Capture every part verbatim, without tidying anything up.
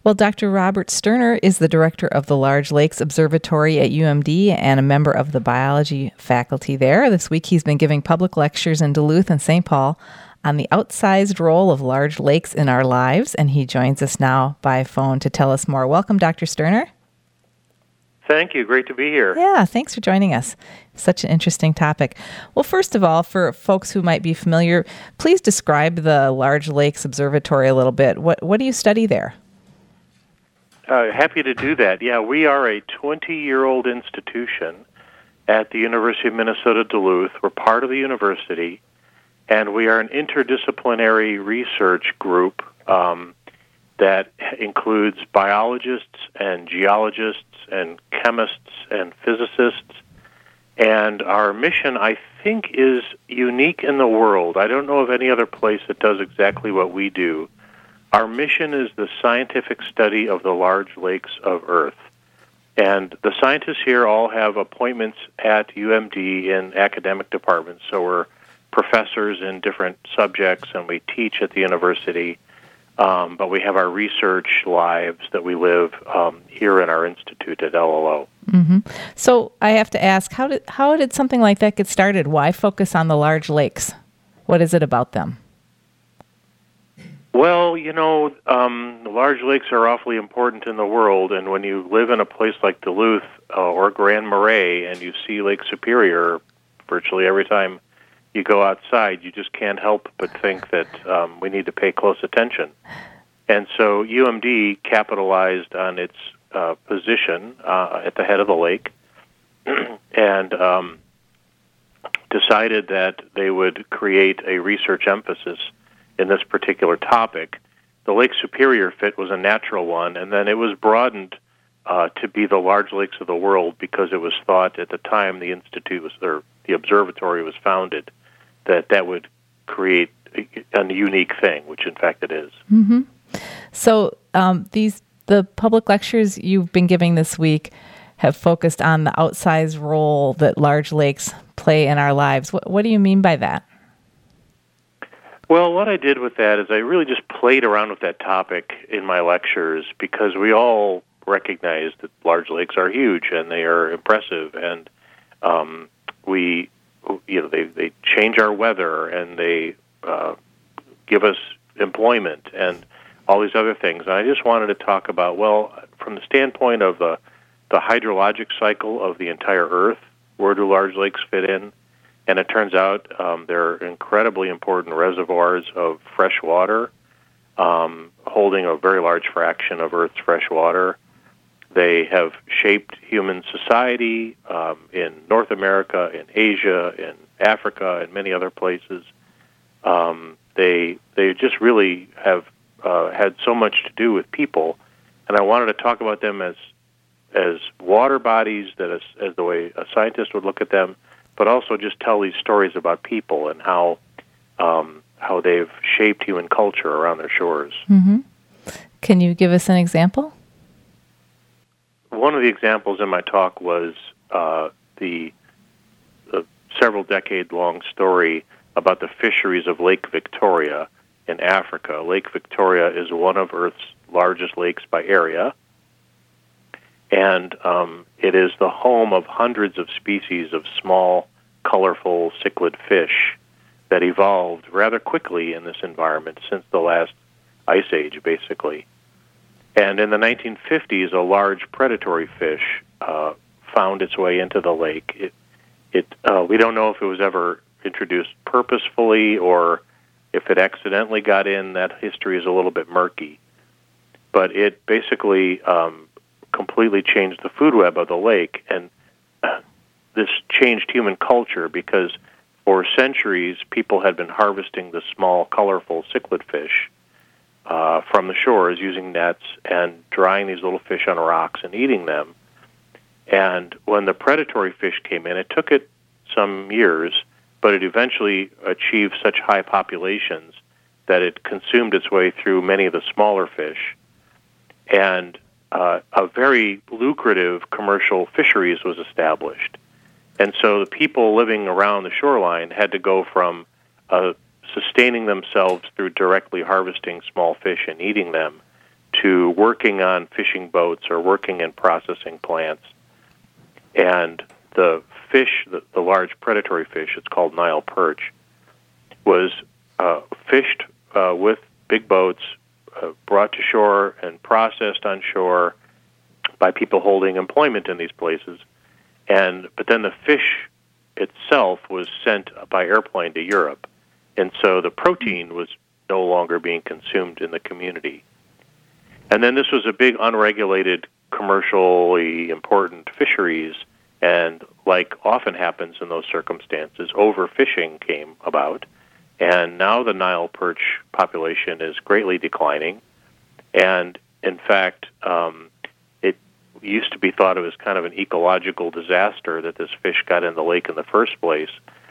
Well, Doctor Robert Sterner is the director of the Large Lakes Observatory at U M D and a member of the biology faculty there. This week he's been giving public lectures in Duluth and Saint Paul on the outsized role of large lakes in our lives, and he joins us now by phone to tell us more. Welcome, Doctor Sterner. Thank you. Great to be here. Yeah, thanks for joining us. Such an interesting topic. Well, first of all, for folks who might be familiar, please describe the Large Lakes Observatory a little bit. What what do you study there? Uh, happy to do that. Yeah, we are a twenty-year-old institution at the University of Minnesota Duluth. We're part of the university, and we are an interdisciplinary research group um, that includes biologists and geologists and chemists and physicists. And our mission, I think, is unique in the world. I don't know of any other place that does exactly what we do. Our mission is the scientific study of the large lakes of Earth. And the scientists here all have appointments at U M D in academic departments, so we're professors in different subjects, and we teach at the university. Um, but we have our research lives that we live um, here in our institute at L L O. Mm-hmm. So I have to ask, how did how did something like that get started? Why focus on the large lakes? What is it about them? Well, you know, um, the large lakes are awfully important in the world, and when you live in a place like Duluth uh, or Grand Marais and you see Lake Superior virtually every time you go outside, you just can't help but think that um, we need to pay close attention. And so U M D capitalized on its uh, position uh, at the head of the lake and um, decided that they would create a research emphasis in this particular topic. The Lake Superior fit was a natural one, and then it was broadened uh, to be the large lakes of the world because it was thought at the time the institute was, or the observatory was founded, that that would create a, a unique thing, which in fact it is. Mm-hmm. So um, these the public lectures you've been giving this week have focused on the outsized role that large lakes play in our lives. What, what do you mean by that? Well, what I did with that is I really just played around with that topic in my lectures because we all recognize that large lakes are huge and they are impressive, and um, we, you know, they they change our weather and they uh, give us employment and all these other things. And I just wanted to talk about, well, from the standpoint of the the hydrologic cycle of the entire Earth, where do large lakes fit in? And it turns out um, they're incredibly important reservoirs of fresh water, um, holding a very large fraction of Earth's fresh water. They have shaped human society um, in North America, in Asia, in Africa, and many other places. Um, they they just really have uh, had so much to do with people, and I wanted to talk about them as as water bodies, that as, as the way a scientist would look at them, but also just tell these stories about people and how um, how they've shaped human culture around their shores. Mm-hmm. Can you give us an example? One of the examples in my talk was uh, the, the several-decade-long story about the fisheries of Lake Victoria in Africa. Lake Victoria is one of Earth's largest lakes by area, and um, it is the home of hundreds of species of small, colorful cichlid fish that evolved rather quickly in this environment since the last ice age, basically. And in the nineteen fifties, a large predatory fish uh, found its way into the lake. It, it, uh, we don't know if it was ever introduced purposefully or if it accidentally got in. That history is a little bit murky. But it basically um, completely changed the food web of the lake, and uh, this changed human culture because for centuries people had been harvesting the small, colorful cichlid fish uh, from the shores using nets and drying these little fish on rocks and eating them. And when the predatory fish came in, it took it some years, but it eventually achieved such high populations that it consumed its way through many of the smaller fish. And uh, a very lucrative commercial fisheries was established. And so the people living around the shoreline had to go from uh, sustaining themselves through directly harvesting small fish and eating them to working on fishing boats or working in processing plants. And the fish, the, the large predatory fish, it's called Nile perch, was uh, fished uh, with big boats, uh, brought to shore and processed on shore by people holding employment in these places. And but then the fish itself was sent by airplane to Europe, and so the protein was no longer being consumed in the community. And then this was a big unregulated, commercially important fisheries, and like often happens in those circumstances, overfishing came about, and now the Nile perch population is greatly declining, and in fact, um, it used to be thought of as kind of an ecological disaster that this fish got in the lake in the first place,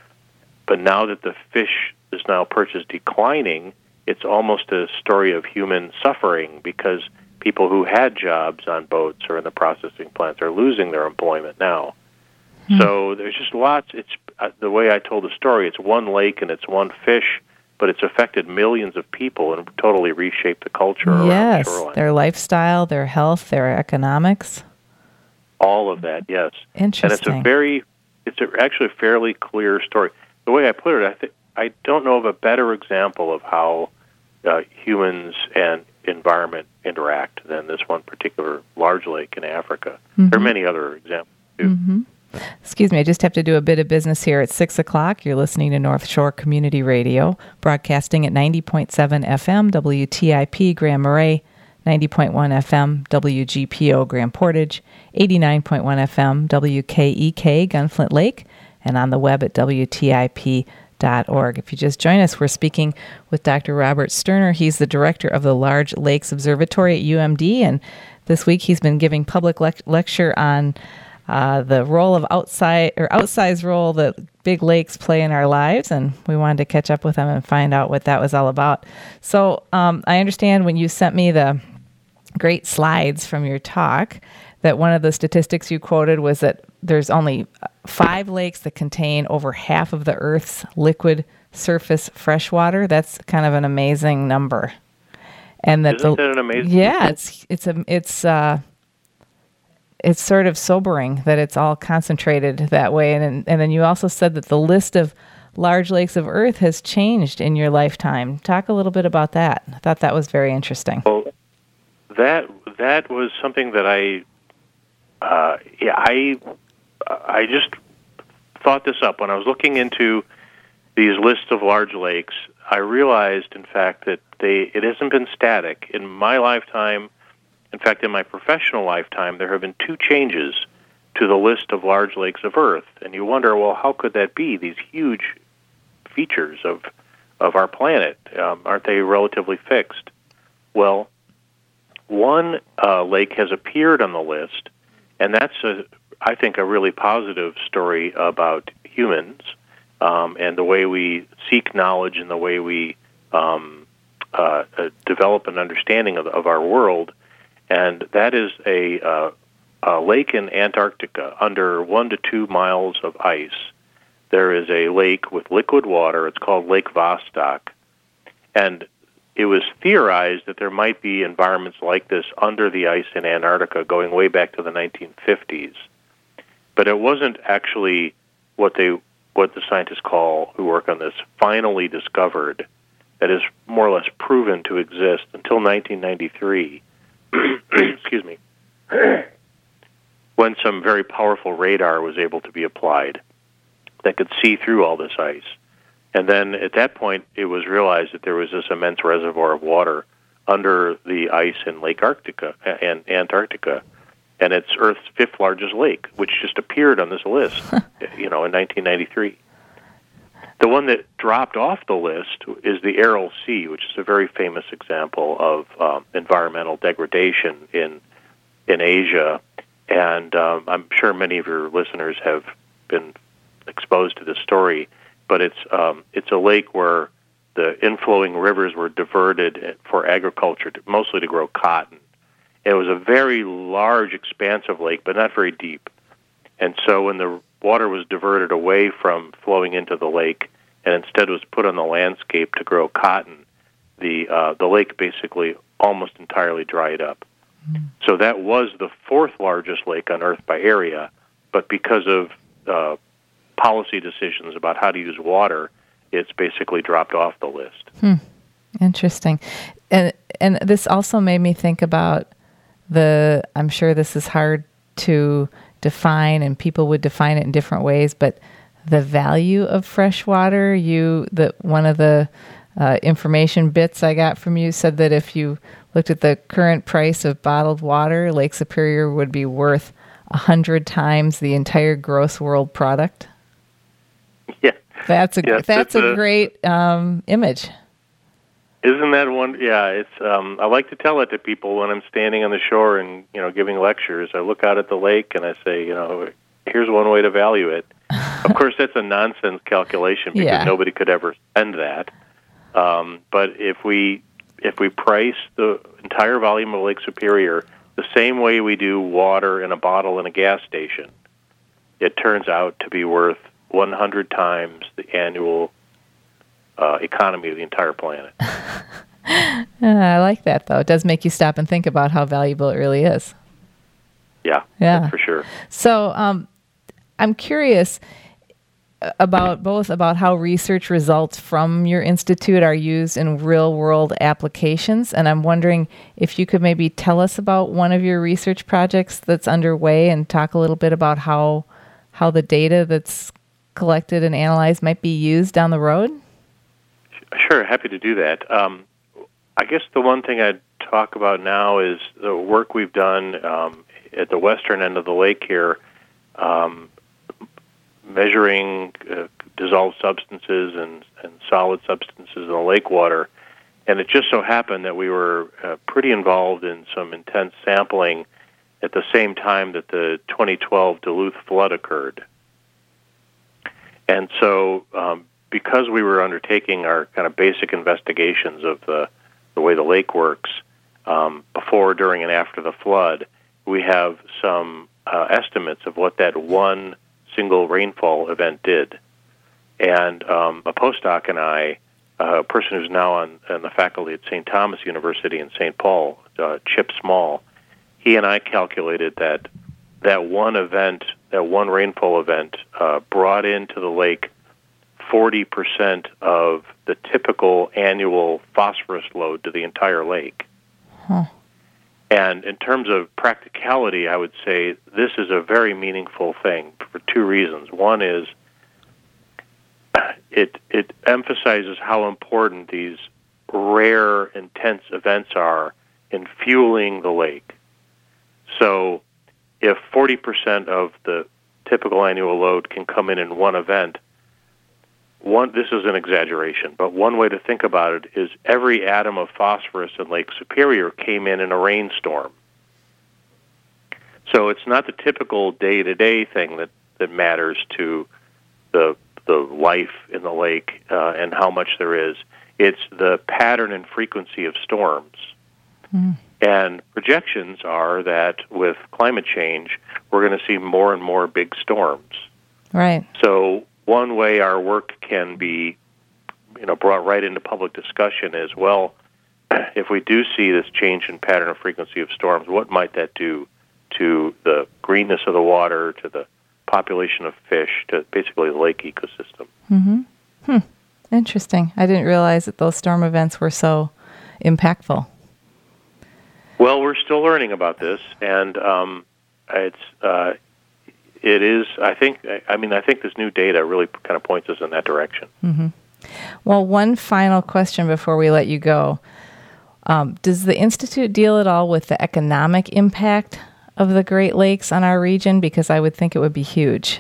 but now that the fish, this Nile perch, is declining, it's almost a story of human suffering because people who had jobs on boats or in the processing plants are losing their employment now. Mm-hmm. So there's just lots. It's uh, the way I told the story. It's one lake and it's one fish, but it's affected millions of people and totally reshaped the culture around yes, the shoreline. Their lifestyle, their health, their economics. All of that, yes. Interesting. And it's a very, it's a, actually a fairly clear story. The way I put it, I think, I don't know of a better example of how uh, humans and environment interact than this one particular large lake in Africa. Mm-hmm. There are many other examples, too. Mm-hmm. Excuse me, I just have to do a bit of business here. At six o'clock, you're listening to North Shore Community Radio, broadcasting at ninety point seven F M, W T I P, Grand Marais, ninety point one F M, W G P O, Grand Portage, eighty-nine point one F M, W K E K, Gunflint Lake, and on the web at W T I P dot org. If you just join us, we're speaking with Doctor Robert Sterner. He's the director of the Large Lakes Observatory at U M D, and this week he's been giving public le- lecture on uh, the role of outside or outsized role that big lakes play in our lives, and we wanted to catch up with him and find out what that was all about. So um, I understand when you sent me the great slides from your talk that one of the statistics you quoted was that there's only five lakes that contain over half of the Earth's liquid surface freshwater. That's kind of an amazing number. And that Isn't the, that an amazing yeah, number? it's it's a it's uh it's sort of sobering that it's all concentrated that way. And and then you also said that the list of large lakes of Earth has changed in your lifetime. Talk a little bit about that. I thought that was very interesting. Well, that that was something that I uh, yeah I I just thought this up when I was looking into these lists of large lakes. I realized, in fact, that they it hasn't been static. In my lifetime, in fact, in my professional lifetime, there have been two changes to the list of large lakes of Earth. And you wonder, well, how could that be? These huge features of of our planet, um, aren't they relatively fixed? Well, one uh, lake has appeared on the list, and that's, a, I think, a really positive story about humans um, and the way we seek knowledge and the way we um, uh, uh, develop an understanding of, of our world. And that is a, uh, a lake in Antarctica under one to two miles of ice. There is a lake with liquid water. It's called Lake Vostok. And it was theorized that there might be environments like this under the ice in Antarctica going way back to the nineteen fifties. But it wasn't actually what they what the scientists call, who work on this, finally discovered, that is more or less proven to exist until nineteen ninety-three. Excuse me. When some very powerful radar was able to be applied that could see through all this ice. And then at that point, it was realized that there was this immense reservoir of water under the ice in Lake Arctica and Antarctica, and it's Earth's fifth largest lake, which just appeared on this list, you know, in nineteen ninety-three. The one that dropped off the list is the Aral Sea, which is a very famous example of um, environmental degradation in in Asia, and um, I'm sure many of your listeners have been exposed to this story. But it's um, it's a lake where the inflowing rivers were diverted for agriculture, to, mostly to grow cotton. It was a very large, expansive lake, but not very deep. And so when the water was diverted away from flowing into the lake and instead was put on the landscape to grow cotton, the uh, the lake basically almost entirely dried up. Mm. So that was the fourth largest lake on Earth by area, but because of uh, policy decisions about how to use water, it's basically dropped off the list. Hmm. Interesting. And and this also made me think about the, I'm sure this is hard to define and people would define it in different ways, but the value of fresh water. You, the one of the uh, information bits I got from you said that if you looked at the current price of bottled water, Lake Superior would be worth a hundred times the entire gross world product. Yeah, that's a yes, that's a, a great um, image. Isn't that one? Yeah, it's. Um, I like to tell it to people when I'm standing on the shore and you know giving lectures. I look out at the lake and I say, you know, here's one way to value it. Of course, that's a nonsense calculation because yeah. nobody could ever spend that. Um, but if we if we price the entire volume of Lake Superior the same way we do water in a bottle in a gas station, it turns out to be worth one hundred times the annual uh, economy of the entire planet. uh, I like that, though. It does make you stop and think about how valuable it really is. Yeah, yeah, for sure. So um, I'm curious about both about how research results from your institute are used in real-world applications, and I'm wondering if you could maybe tell us about one of your research projects that's underway and talk a little bit about how how the data that's collected and analyzed might be used down the road? Sure, happy to do that. Um, I guess the one thing I'd talk about now is the work we've done um, at the western end of the lake here, um, measuring uh, dissolved substances and, and solid substances in the lake water. And it just so happened that we were uh, pretty involved in some intense sampling at the same time that the twenty twelve Duluth flood occurred. And so um, because we were undertaking our kind of basic investigations of the, the way the lake works um, before, during, and after the flood, we have some uh, estimates of what that one single rainfall event did. And um, a postdoc and I, uh, a person who's now on, on the faculty at Saint Thomas University in Saint Paul, uh, Chip Small, he and I calculated that that one event, that one rainfall event, uh, brought into the lake forty percent of the typical annual phosphorus load to the entire lake. Huh. And in terms of practicality, I would say this is a very meaningful thing for two reasons. One is it it emphasizes how important these rare, intense events are in fueling the lake. So if forty percent of the typical annual load can come in in one event, one this is an exaggeration, but one way to think about it is every atom of phosphorus in Lake Superior came in in a rainstorm. So it's not the typical day-to-day thing that, that matters to the the life in the lake uh, and how much there is. It's the pattern and frequency of storms. Mm. And projections are that with climate change, we're going to see more and more big storms. Right. So one way our work can be, you know, brought right into public discussion is, well, if we do see this change in pattern and frequency of storms, what might that do to the greenness of the water, to the population of fish, to basically the lake ecosystem? Mm-hmm. Hmm. Interesting. I didn't realize that those storm events were so impactful. Well, we're still learning about this, and um, it's uh, it is. I think. I mean, I think this new data really kind of points us in that direction. Mm-hmm. Well, one final question before we let you go: um, does the Institute deal at all with the economic impact of the Great Lakes on our region? Because I would think it would be huge.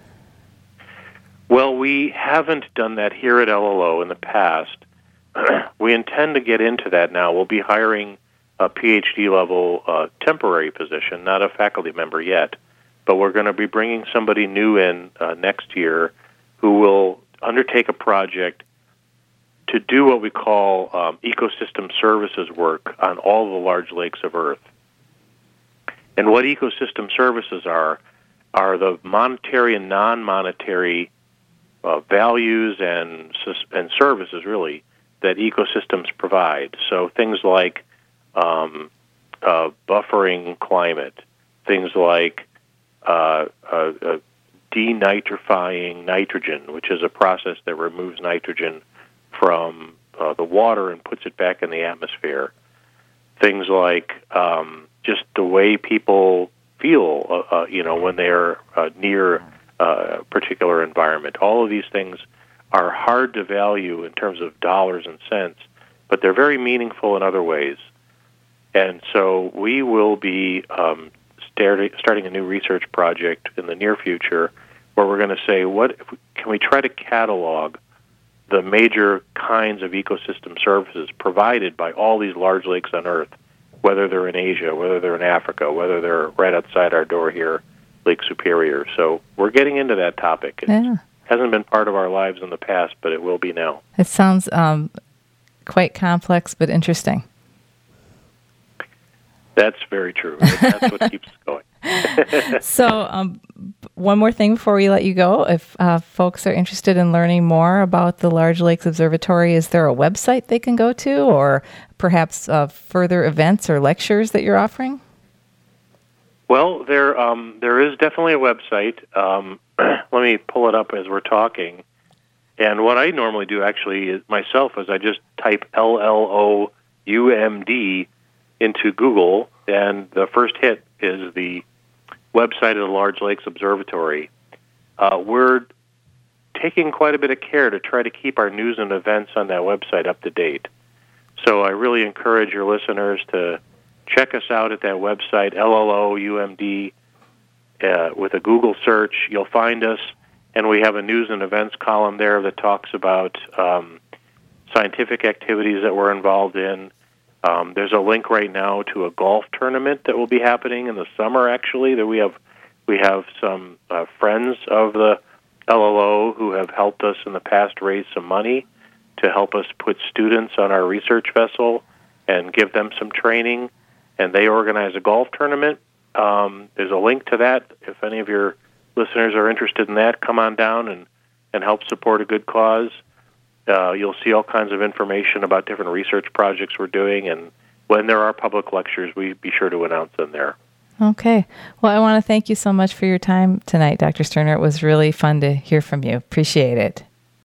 Well, we haven't done that here at L L O in the past. We intend to get into that now. We'll be hiring a PhD level uh, temporary position, not a faculty member yet, but we're going to be bringing somebody new in uh, next year who will undertake a project to do what we call um, ecosystem services work on all the large lakes of Earth. And what ecosystem services are, are the monetary and non-monetary uh, values and and services, really, that ecosystems provide. So things like um, uh, buffering climate, things like uh, uh, uh, denitrifying nitrogen, which is a process that removes nitrogen from uh, the water and puts it back in the atmosphere. Things like um, just the way people feel, uh, uh, you know, when they're uh, near uh, a particular environment. All of these things are hard to value in terms of dollars and cents, but they're very meaningful in other ways. And so we will be um, start, starting a new research project in the near future where we're going to say, what if we, can we try to catalog the major kinds of ecosystem services provided by all these large lakes on Earth, whether they're in Asia, whether they're in Africa, whether they're right outside our door here, Lake Superior. So we're getting into that topic. It yeah. hasn't been part of our lives in the past, but it will be now. It sounds um, quite complex, but interesting. That's very true. That's what keeps us going. So um, one more thing before we let you go. If uh, folks are interested in learning more about the Large Lakes Observatory, is there a website they can go to, or perhaps uh, further events or lectures that you're offering? Well, there um, there is definitely a website. Um, let me pull it up as we're talking. And what I normally do, actually, is myself, is I just type L L O U M D into Google, and the first hit is the website of the Large Lakes Observatory. Uh, we're taking quite a bit of care to try to keep our news and events on that website up to date. So I really encourage your listeners to check us out at that website, L L O U M D. Uh, with a Google search, you'll find us, and we have a news and events column there that talks about um, scientific activities that we're involved in. Um, there's a link right now to a golf tournament that will be happening in the summer, actually, that we have we have some uh, friends of the L L O who have helped us in the past raise some money to help us put students on our research vessel and give them some training, and they organize a golf tournament. Um, there's a link to that. If any of your listeners are interested in that, come on down and, and help support a good cause. Uh, you'll see all kinds of information about different research projects we're doing, and when there are public lectures, we be sure to announce them there. Okay. Well, I want to thank you so much for your time tonight, Doctor Sterner. It was really fun to hear from you. Appreciate it.